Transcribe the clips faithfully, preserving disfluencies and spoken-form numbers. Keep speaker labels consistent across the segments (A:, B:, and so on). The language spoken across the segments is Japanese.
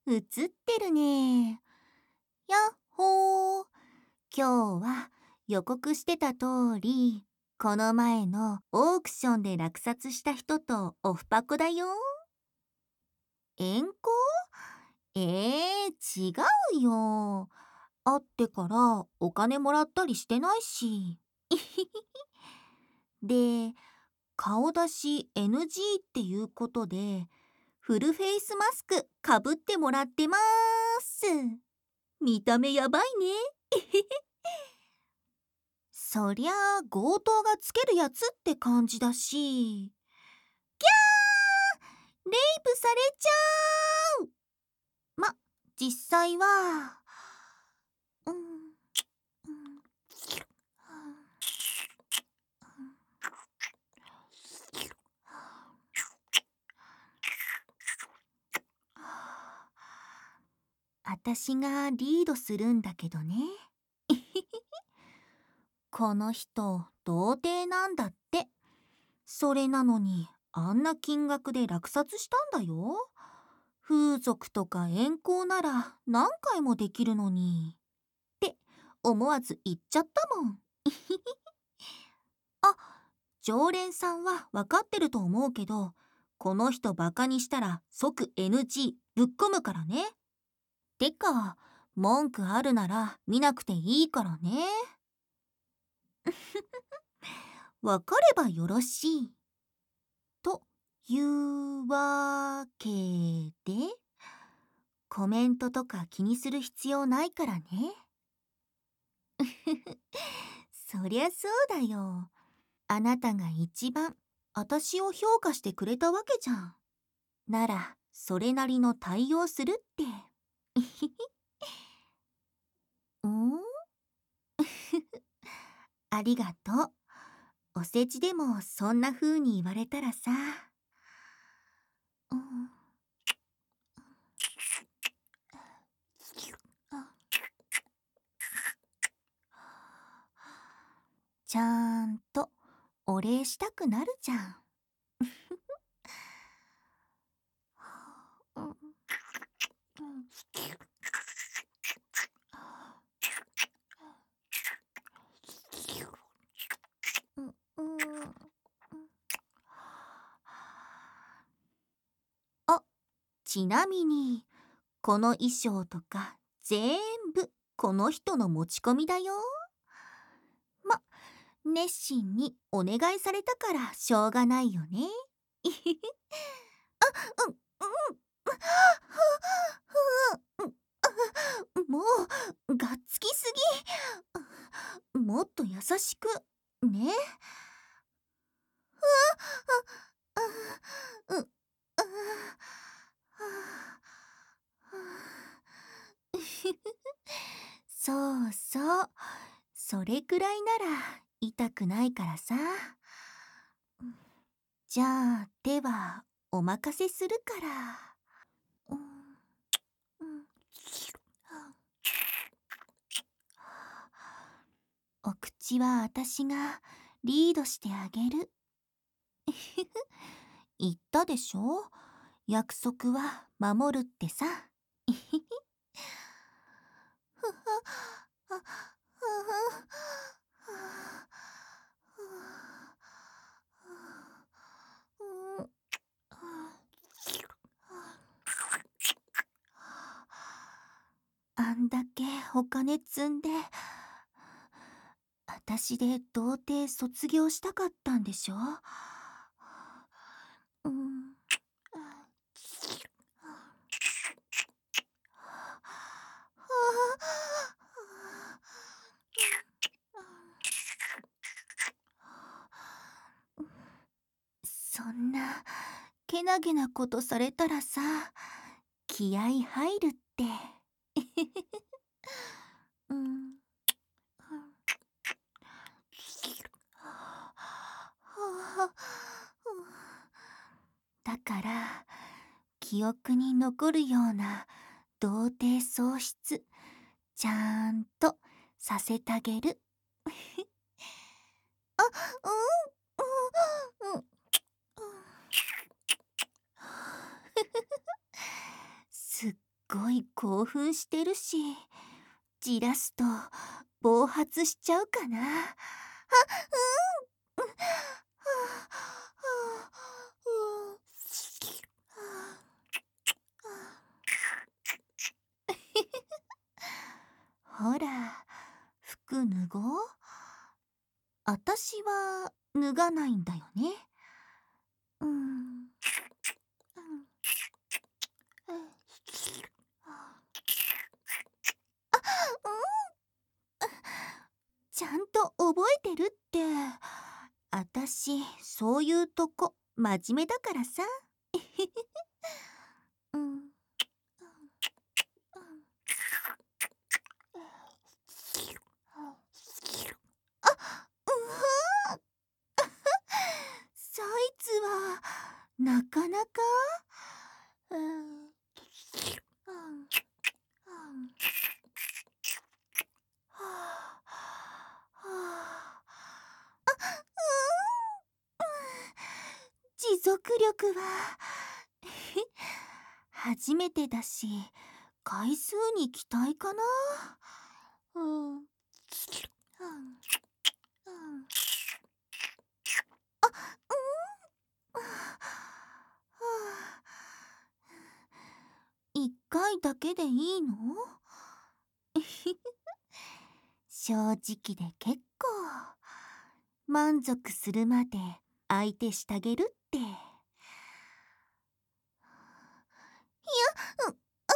A: 映ってるね。やっほー。今日は予告してた通り、この前のオークションで落札した人とオフパコだよ。遠行？えー、違うよ。会ってからお金もらったりしてないし。で、顔出し エヌジー っていうことで、フルフェイスマスクかぶってもらってまーす。見た目やばいね。そりゃあ強盗がつけるやつって感じだし。キャー、レイプされちゃう。ま、実際は、うん、うん、あたしがリードするんだけどね。この人童貞なんだって。それなのにあんな金額で落札したんだよ。風俗とか遠行なら何回もできるのにって思わず言っちゃったもん。あ、常連さんは分かってると思うけど、この人バカにしたら即 エヌジー ぶっ込むからね。てか、文句あるなら見なくていいからね。わかればよろしい。というわけで、コメントとか気にする必要ないからね。そりゃそうだよ。あなたが一番私を評価してくれたわけじゃん。なら、それなりの対応するって。んありがとう。おせちでもそんな風に言われたらさ。うん、ちゃんとお礼したくなるじゃん。うん、うん、あ、ちなみに、この衣装とか全部この人の持ち込みだよ。ま、熱心にお願いされたからしょうがないよね。うん、うん、うん、もう、がっつきすぎ。もっと優しく、ね。う、う、う、そうそう。それくらいなら痛くないからさ。じゃあ、では、お任せするから。うん、うん、お口は私がリードしてあげる。言ったでしょ？約束は守るってさ。あんだけお金積んで、あたしで童貞卒業したかったんでしょ？うん。そんなけなげなことされたらさ、気合い入るって。うん。だから記憶に残るような童貞喪失ちゃんとさせてあげる。あ、うん、うん、うん、すっごい興奮してるし、じらすと暴発しちゃうかな。あ、うん、うん、はあ、はあ、ほら、服脱ごう。あたしは脱がないんだよね。うん。うん。ちゃんと覚えてるって。あたし、そういうとこ、真面目だからさ。うん。あ、うわ、そいつは、なかなか。うん。うん。うん。はあ、はあ。あ、うーん。持続力は初めてだし、回数に期待かな。うん。うん。うん。あ、うーん。はあ。一回だけでいいの？正直で結構。満足するまで相手してげるって。いや、うん、あ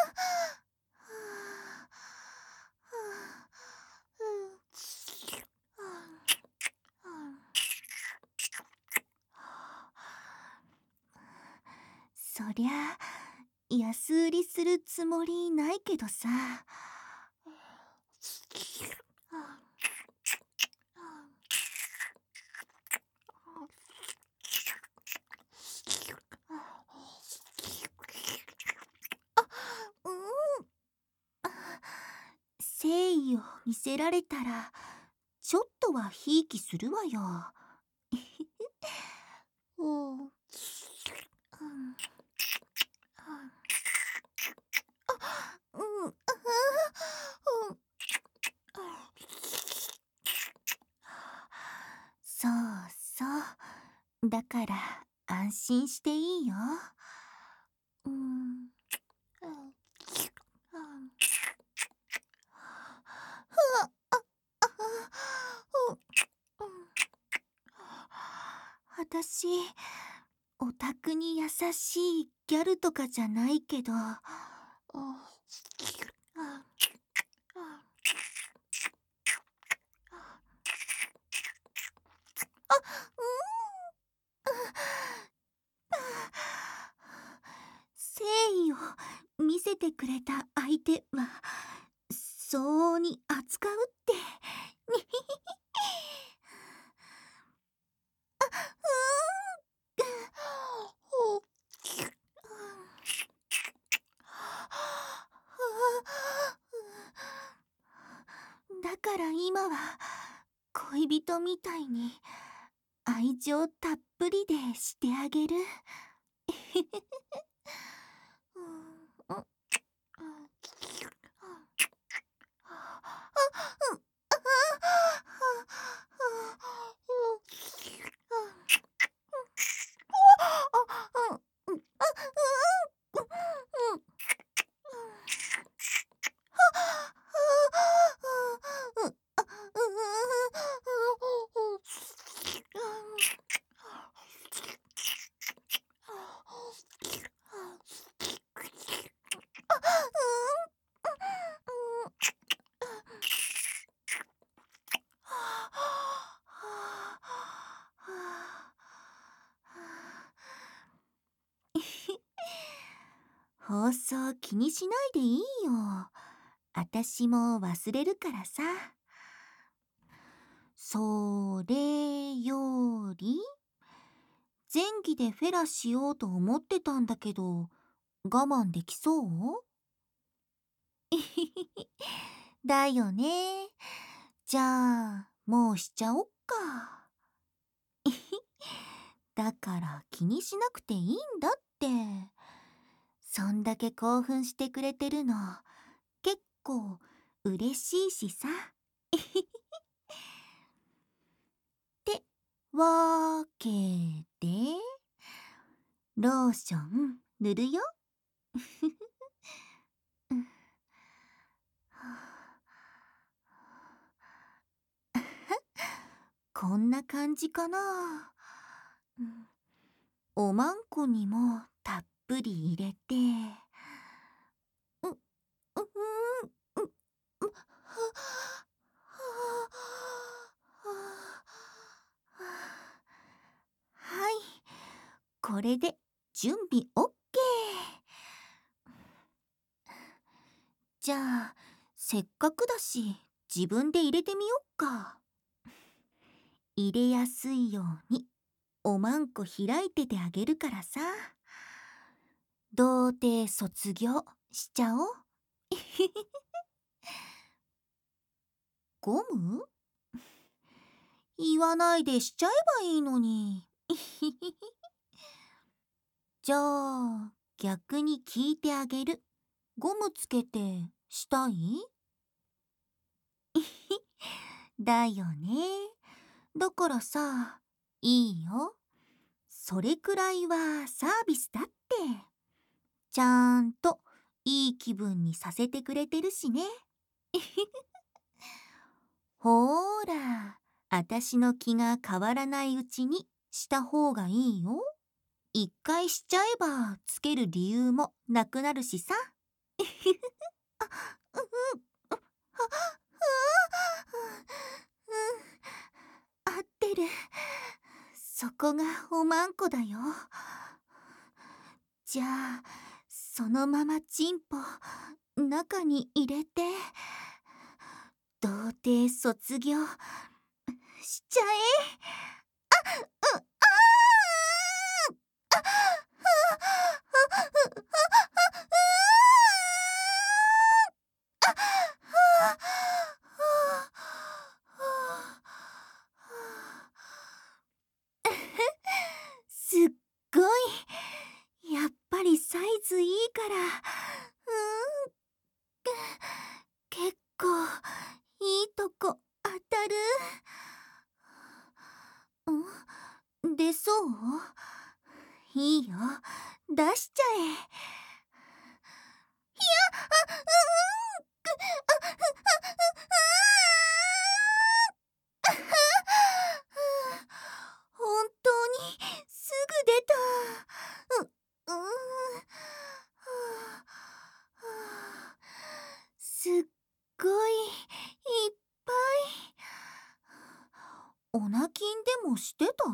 A: そりゃ、安売りするつもりないけどさ。うん。誠意を見せられたら、ちょっとはひいきするわよ。うん。うん。うん。うん。そうそう。だから安心していいよ。うん。うん。あたし、オタクに優しいギャルとかじゃないけど、あ誠意を見せてくれた相手は相応に扱うって。だから今は恋人みたいに愛情たっぷりでしてあげる。放送気にしないでいいよ。あたしも忘れるからさ。それより、前期でフェラしようと思ってたんだけど、我慢できそう？だよね。じゃあ、もうしちゃおっか。だから気にしなくていいんだって。 そんだけ興奮してくれてるの、結構嬉しいしさ。ってわけで、ローション塗るよ。うんこんな感じかな。うんおまんこにもたっぷり入れて、う、う、うん、う、う、は、は、は、はい、これで準備 オーケー。じゃあ、せっかくだし、自分で入れてみよっか。入れやすいように、おまんこ開いててあげるからさ。童貞卒業しちゃおう。ゴム言わないでしちゃえばいいのに。じゃあ、逆に聞いてあげる。ゴムつけてしたいだよね。だからさ、いいよ。それくらいはサービスだって。ちゃんといい気分にさせてくれてるしね。ほーら、あたしの気が変わらないうちにした方がいいよ。一回しちゃえばつける理由もなくなるしさ。うんうんあうん合ってる。そこがおまんこだよ。じゃあ、そのままチンポ中に入れて、童貞卒業しちゃえ。う、あーあ、あ、あ、あ、すっごい。やっぱりサイズいいから。うん、結構いいとこ当たる。ん出そういいよ。出しちゃえ。いや、あ、うん、く、あ、あ、あ、本当にすぐ出た。う、うん、すっごいいっぱい。おなきんでもしてた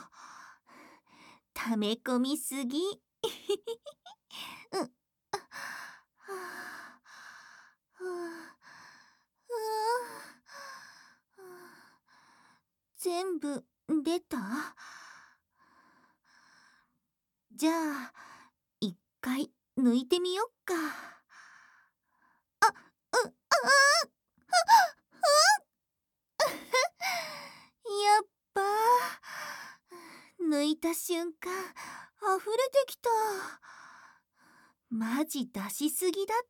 A: 溜め込みすぎ。うん、はあ、はあ、全部出たじゃあ、一回抜いてみよっか。あ、う、あ、やっぱ、抜いた瞬間、溢れてきた。マジ出しすぎだって。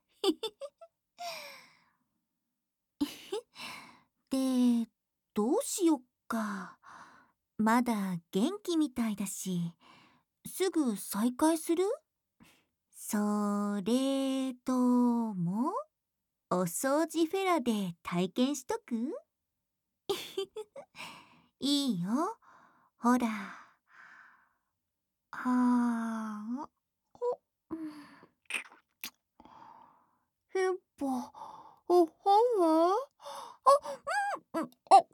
A: で、どうしよっか。まだ元気みたいだし、すぐ再開するそれとも、お掃除フェラで体験しとくいいよ。ほら。はあ。お、へっぽ、おはわあ、うん、あ、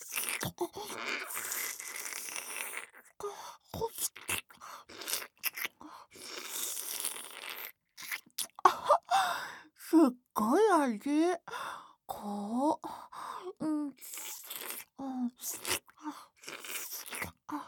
A: すっごい味。こう、うん、うん、あ、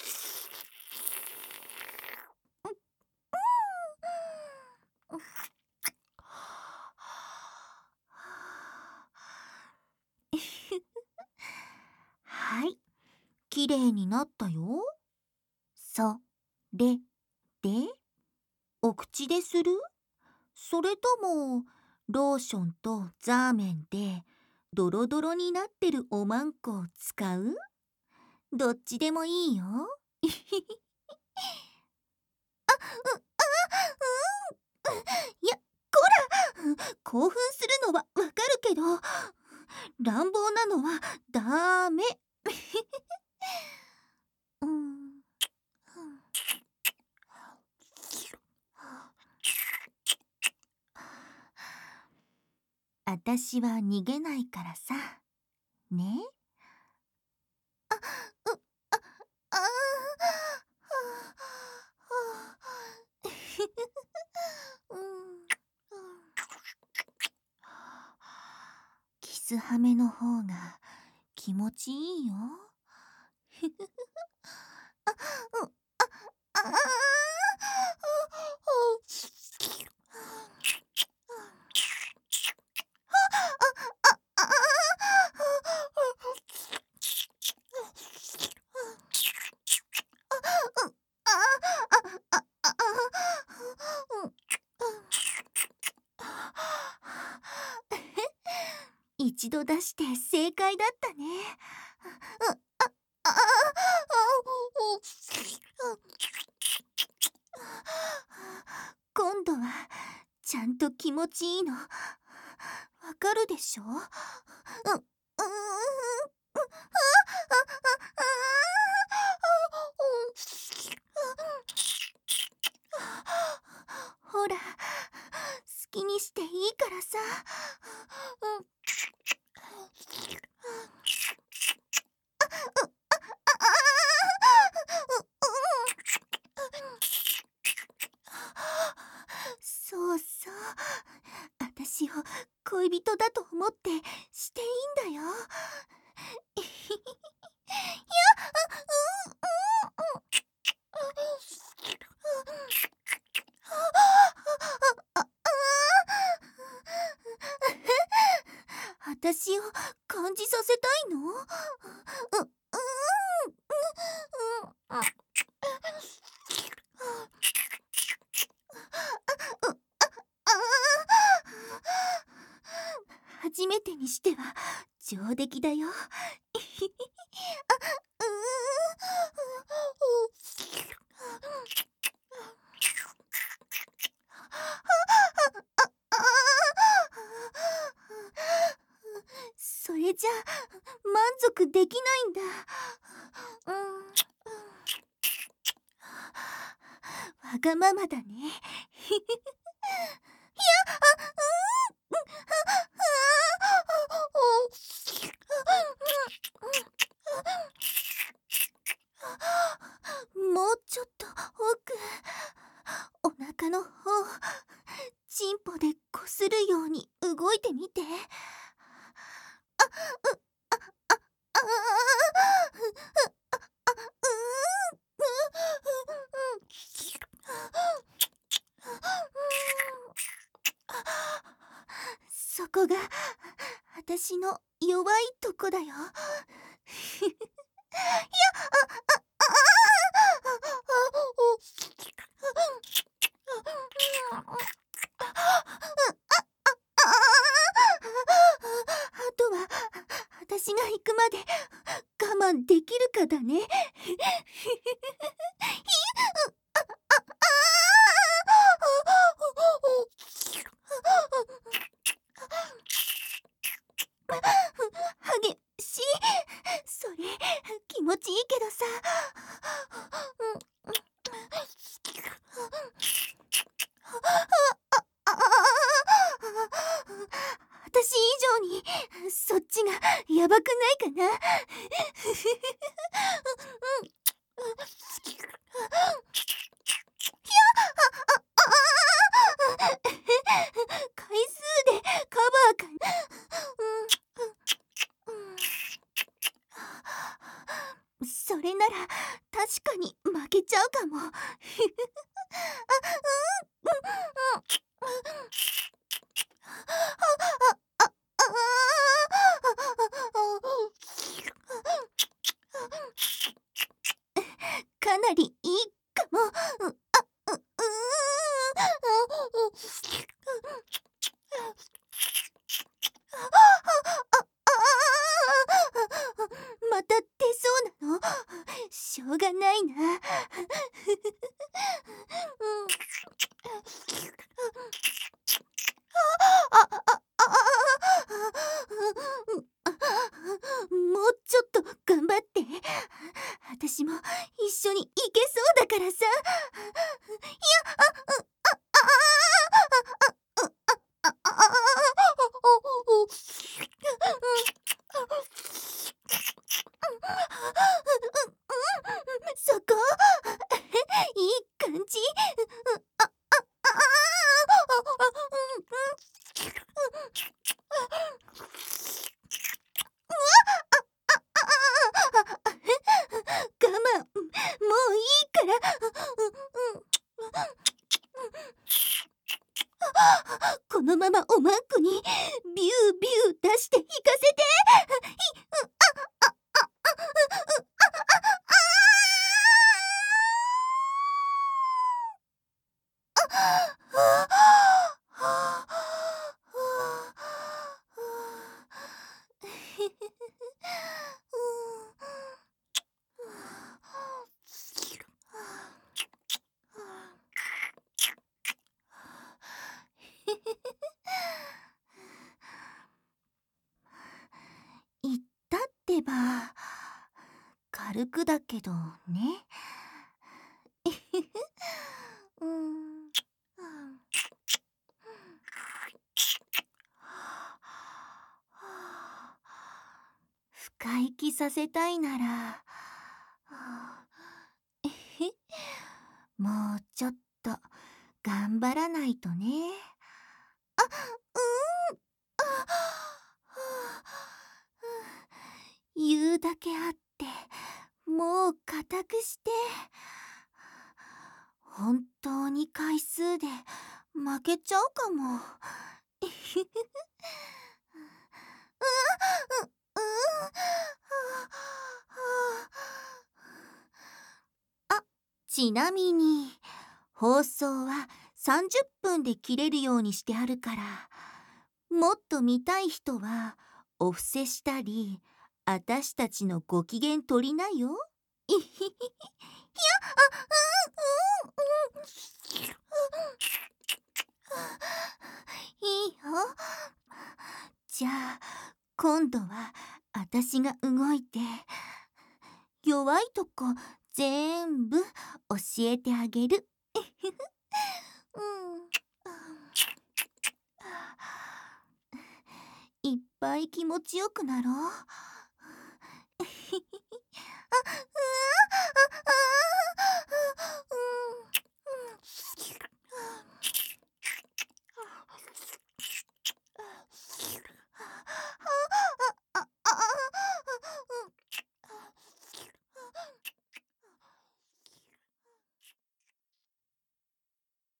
A: はい、きれいになったよ。それでお口でする？それともローションとザーメンでドロドロになってるおまんこを使う？どっちでもいいよ。いや、こら興奮するのはわかるけど、乱暴なのはダメ。うん。あたしは逃げないからさ。ね？う、あ、ああ、うん、キスハメの方が気持ちいいよ。あ、うん、あ、ああ、一度出して正解だったね。今度はちゃんと気持ちいいのわかるでしょ？うん、うーん、ほら、好きにしていいからさ。うん、そうそう。あたしを恋人だと思ってしていいんだよ。あたしを感じさせたいの？う、うーん、うん、うん、初めてにしては上出来だよ。それじゃ満足できないんだ。うん、わがままだね。もうちょっと奥、お腹の方、チンポでこするように動いてみて。あそこが私の弱いとこだよ。あとは私が行くまで我慢できるかだね。激しい。それ気持ちいいけどさ。私以上にそっちがやばくないかな。回数でカバーかな。それなら確かに負けちゃうかも。かなりいいかも。う、あ、う、うーん。 がないな。うんあ、あ、あ、あ、もうちょっと頑張って。私も一緒に行けそうだからさ。いや、あ、う、あ、あ、あ、あ、あ、あ、あ、そこいい感じ。あ、あ、あ、我慢、もういいから。このままおまんこにビュービュー出して行かせて。言ったってば、軽くだけどね。うん。深息させたいなら、もうちょっと頑張らないとね。あ、うん。あ、言うだけあって、もう固くして。本当に回数で負けちゃうかも。う、う、あ、ちなみに、放送はさんじゅっぷんで切れるようにしてあるから、もっと見たい人はお布施したり、あたしたちのご機嫌取りなよ。いひひ。いや、あ、うん、うん、うん。いいよ。じゃあ、今度はあたしが動いて、弱いとこぜんぶ教えてあげる。うん、いっぱい気持ちよくなろう。